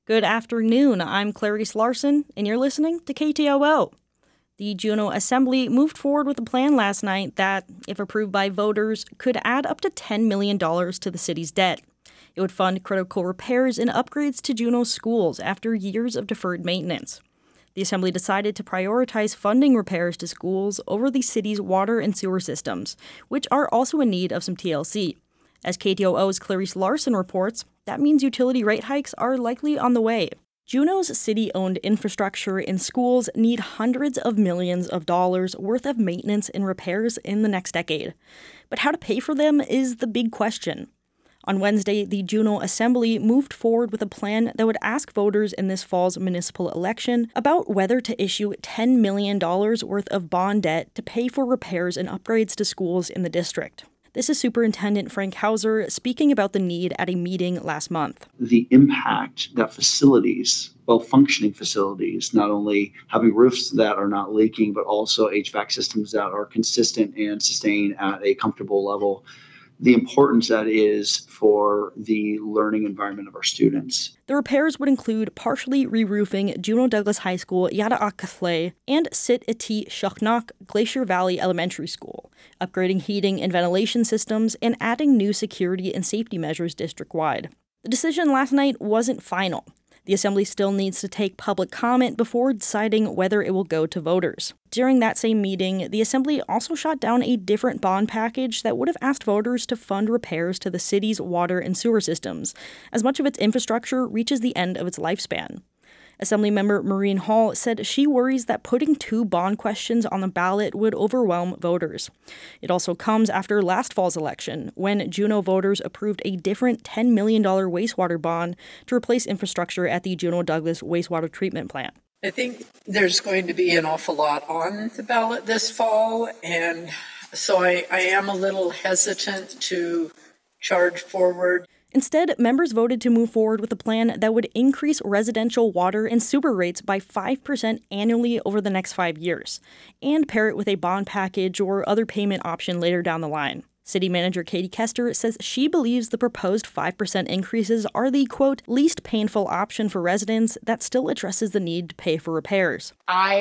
Good afternoon. I'm Clarice Larson, and you're listening to KTOO. The Juneau Assembly moved forward with a plan last night that, if approved by voters, could add up to $10 million to the city's debt. It would fund critical repairs and upgrades to Juneau's schools after years of deferred maintenance. The Assembly decided to prioritize funding repairs to schools over the city's water and sewer systems, which are also in need of some TLC. As KTOO's Clarice Larson reports, that means utility rate hikes are likely on the way. Juneau's city-owned infrastructure and schools need hundreds of millions of dollars worth of maintenance and repairs in the next decade. But how to pay for them is the big question. On Wednesday, the Juneau Assembly moved forward with a plan that would ask voters in this fall's municipal election about whether to issue $10 million worth of bond debt to pay for repairs and upgrades to schools in the district. This is Superintendent Frank Hauser speaking about the need at a meeting last month. The impact that facilities, well-functioning facilities, not only having roofs that are not leaking, but also HVAC systems that are consistent and sustain at a comfortable level, the importance that is for the learning environment of our students. The repairs would include partially re-roofing Juneau Douglas High School Yada'akathle and Sit Iti Shuknak Glacier Valley Elementary School, upgrading heating and ventilation systems, and adding new security and safety measures district-wide. The decision last night wasn't final. The Assembly still needs to take public comment before deciding whether it will go to voters. During that same meeting, the Assembly also shot down a different bond package that would have asked voters to fund repairs to the city's water and sewer systems, as much of its infrastructure reaches the end of its lifespan. Assemblymember Maureen Hall said she worries that putting two bond questions on the ballot would overwhelm voters. It also comes after last fall's election, when Juneau voters approved a different $10 million wastewater bond to replace infrastructure at the Juneau Douglas wastewater treatment plant. I think there's going to be an awful lot on the ballot this fall, and so I am a little hesitant to charge forward. Instead, members voted to move forward with a plan that would increase residential water and sewer rates by 5% annually over the next 5 years, and pair it with a bond package or other payment option later down the line. City Manager Katie Kester says she believes the proposed 5% increases are the, quote, least painful option for residents that still addresses the need to pay for repairs.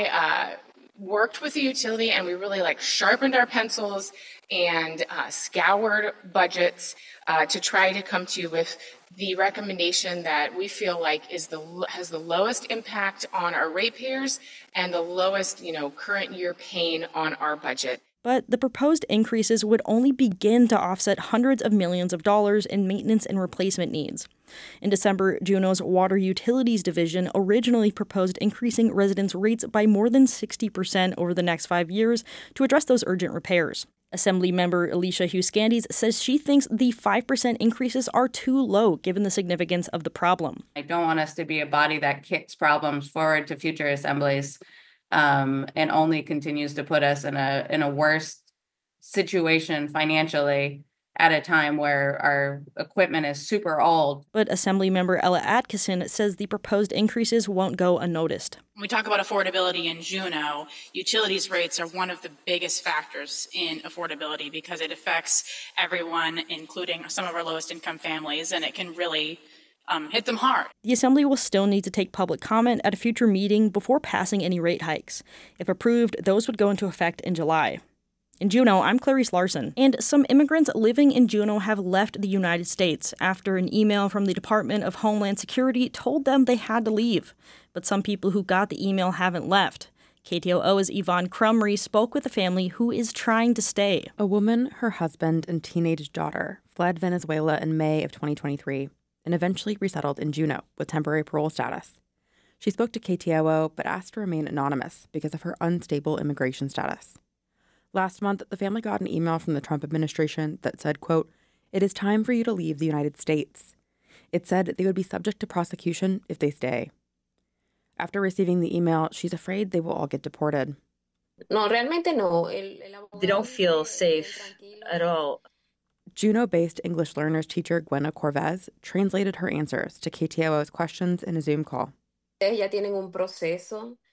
I worked with the utility and we really sharpened our pencils and scoured budgets to try to come to you with the recommendation that we feel like has the lowest impact on our ratepayers and the lowest, current year pain on our budget. But the proposed increases would only begin to offset hundreds of millions of dollars in maintenance and replacement needs. In December, Juneau's Water Utilities Division originally proposed increasing residents' rates by more than 60% over the next 5 years to address those urgent repairs. Assembly member Alicia Hughes-Scandies says she thinks the 5% increases are too low given the significance of the problem. I don't want us to be a body that kicks problems forward to future assemblies and only continues to put us in a worse situation financially at a time where our equipment is super old. But Assemblymember Ella Atkinson says the proposed increases won't go unnoticed. When we talk about affordability in Juneau, utilities rates are one of the biggest factors in affordability because it affects everyone, including some of our lowest income families, and it can really hit them hard. The Assembly will still need to take public comment at a future meeting before passing any rate hikes. If approved, those would go into effect in July. In Juneau, I'm Clarice Larson, and some immigrants living in Juneau have left the United States after an email from the Department of Homeland Security told them they had to leave. But some people who got the email haven't left. KTOO's Yvonne Crumry spoke with a family who is trying to stay. A woman, her husband, and teenage daughter fled Venezuela in May of 2023 and eventually resettled in Juneau with temporary parole status. She spoke to KTOO but asked to remain anonymous because of her unstable immigration status. Last month, the family got an email from the Trump administration that said, quote, "It is time for you to leave the United States." It said they would be subject to prosecution if they stay. After receiving the email, she's afraid they will all get deported. No, realmente no. They don't feel safe at all. Juneau-based English learners teacher Gwenna Corvez translated her answers to KTOO's questions in a Zoom call. Ya tienen un proceso.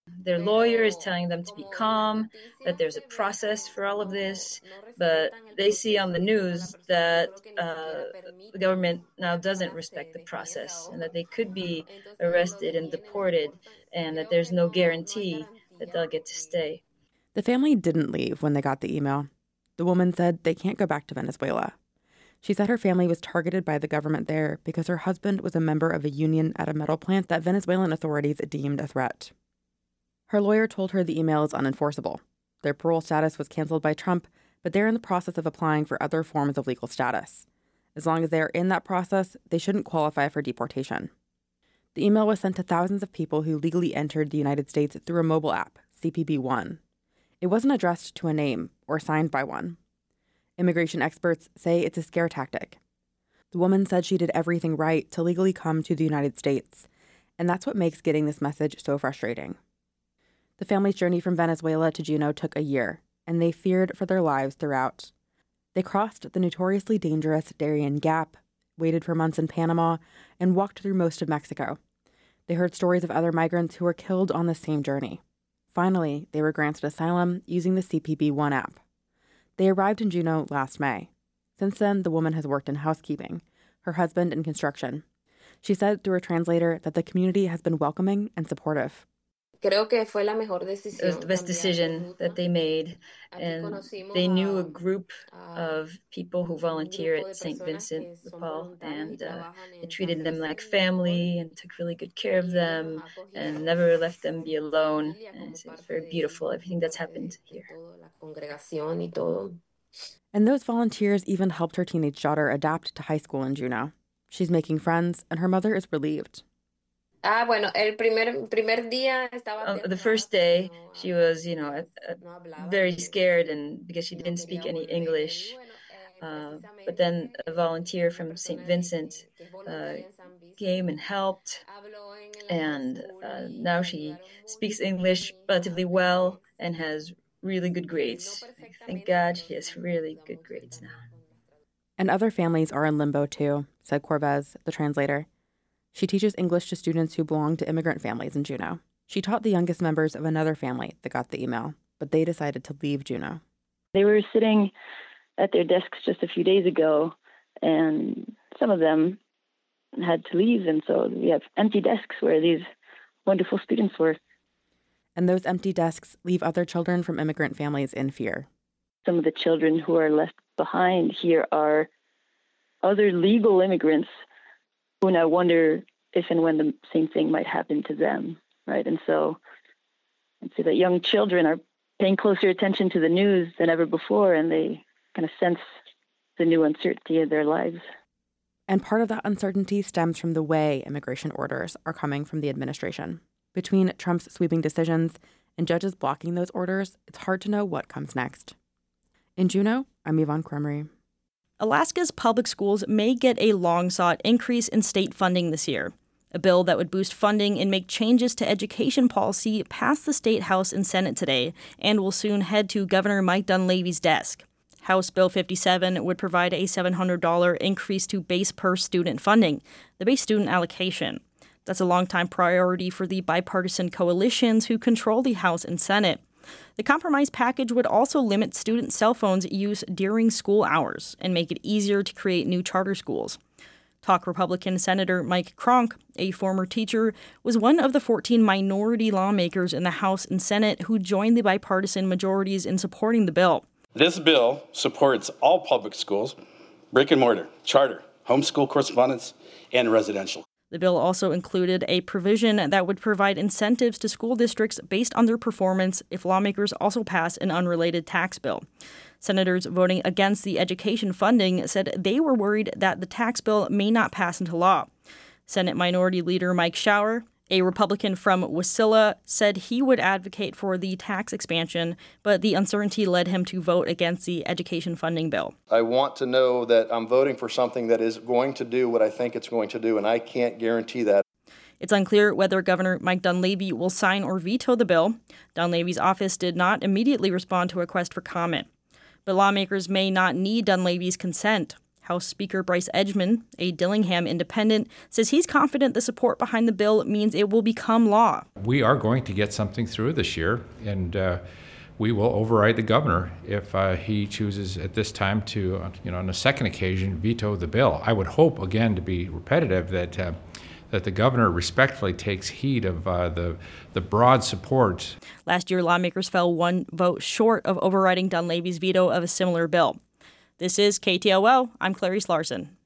Their lawyer is telling them to be calm, that there's a process for all of this, but they see on the news that the government now doesn't respect the process and that they could be arrested and deported and that there's no guarantee that they'll get to stay. The family didn't leave when they got the email. The woman said they can't go back to Venezuela. She said her family was targeted by the government there because her husband was a member of a union at a metal plant that Venezuelan authorities deemed a threat. Her lawyer told her the email is unenforceable. Their parole status was canceled by Trump, but they're in the process of applying for other forms of legal status. As long as they are in that process, they shouldn't qualify for deportation. The email was sent to thousands of people who legally entered the United States through a mobile app, CPB One. It wasn't addressed to a name or signed by one. Immigration experts say it's a scare tactic. The woman said she did everything right to legally come to the United States, and that's what makes getting this message so frustrating. The family's journey from Venezuela to Juneau took a year, and they feared for their lives throughout. They crossed the notoriously dangerous Darien Gap, waited for months in Panama, and walked through most of Mexico. They heard stories of other migrants who were killed on the same journey. Finally, they were granted asylum using the CPB One app. They arrived in Juneau last May. Since then, the woman has worked in housekeeping, her husband in construction. She said through a translator that the community has been welcoming and supportive. Creo que fue la mejor decisión. It was the best decision that they made, and they knew a group of people who volunteer at St. Vincent de Paul, and they treated them like family and took really good care of them and never left them be alone. And it was very beautiful, everything that's happened here. And those volunteers even helped her teenage daughter adapt to high school in Juneau. She's making friends, and her mother is relieved. The first day, she was, very scared, and because she didn't speak any English. But then a volunteer from St. Vincent came and helped, and now she speaks English relatively well and has really good grades. Thank God she has really good grades now. And other families are in limbo too, said Corvez, the translator. She teaches English to students who belong to immigrant families in Juneau. She taught the youngest members of another family that got the email, but they decided to leave Juneau. They were sitting at their desks just a few days ago, and some of them had to leave, and so we have empty desks where these wonderful students were. And those empty desks leave other children from immigrant families in fear. Some of the children who are left behind here are other legal immigrants who now wonder if and when the same thing might happen to them, right? And so I'd say that young children are paying closer attention to the news than ever before, and they kind of sense the new uncertainty of their lives. And part of that uncertainty stems from the way immigration orders are coming from the administration. Between Trump's sweeping decisions and judges blocking those orders, it's hard to know what comes next. In Juneau, I'm Yvonne Cremery. Alaska's public schools may get a long-sought increase in state funding this year. A bill that would boost funding and make changes to education policy passed the State House and Senate today and will soon head to Governor Mike Dunleavy's desk. House Bill 57 would provide a $700 increase to base per student funding, the base student allocation. That's a longtime priority for the bipartisan coalitions who control the House and Senate. The compromise package would also limit student cell phones use during school hours and make it easier to create new charter schools. Talk Republican Senator Mike Cronk, a former teacher, was one of the 14 minority lawmakers in the House and Senate who joined the bipartisan majorities in supporting the bill. This bill supports all public schools, brick and mortar, charter, homeschool correspondence, and residential. The bill also included a provision that would provide incentives to school districts based on their performance if lawmakers also pass an unrelated tax bill. Senators voting against the education funding said they were worried that the tax bill may not pass into law. Senate Minority Leader Mike Shower, a Republican from Wasilla, said he would advocate for the tax expansion, but the uncertainty led him to vote against the education funding bill. I want to know that I'm voting for something that is going to do what I think it's going to do, and I can't guarantee that. It's unclear whether Governor Mike Dunleavy will sign or veto the bill. Dunleavy's office did not immediately respond to a request for comment. But lawmakers may not need Dunleavy's consent. House Speaker Bryce Edgman, a Dillingham independent, says he's confident the support behind the bill means it will become law. We are going to get something through this year, and we will override the governor if he chooses at this time to, on a second occasion, veto the bill. I would hope, again, to be repetitive, that the governor respectfully takes heed of the broad support. Last year, lawmakers fell one vote short of overriding Dunleavy's veto of a similar bill. This is KTOO. I'm Clarice Larson.